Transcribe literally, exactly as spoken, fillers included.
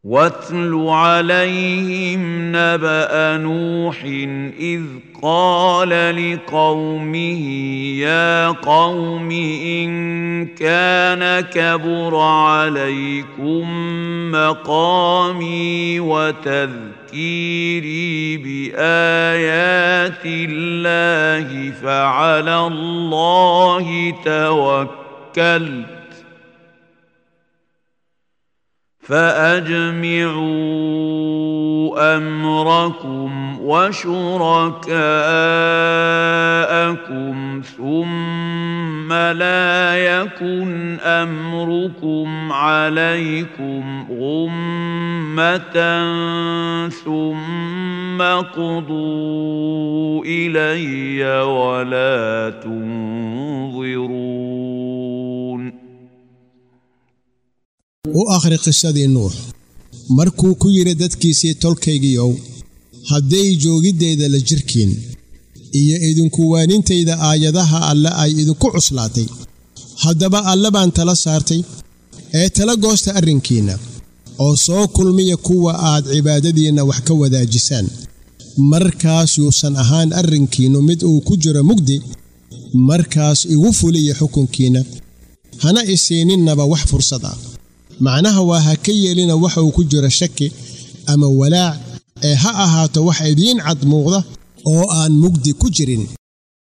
واتل عليهم نبأ نوح إذ قال لقومه يا قوم إن كان كبر عليكم مقامي وتذكيري بآيات الله فعلى الله توكلت فأجمعوا أمركم وشركاءكم ثم لا يكن أمركم عليكم غمة ثم قضوا إلي ولا تنظرون. وآخر قصة نوح markuu ku yiri dadkiisii tolkaygiyow hadday joogideyda la jirkiin iyo idinku waanintayda aayadaha alla ay idinku cuslaatay haddaba alla baan tala saartay ee tala goosta arrinkiina oo soo kulmiya kuwa aad cibaadadiina wax ka wadaajisaan markaas yuusan ahaan arrinkiinu mid uu ku jiro mugdi markaas igu fuliya xukunkiina hana isiininnaba wax fursad ah macnaha waa ha ka yeelina waxa uu ku jiro shaki ama walaac ee ha ahaato wax idiin cad muuqda oo aan mugdi ku jirin.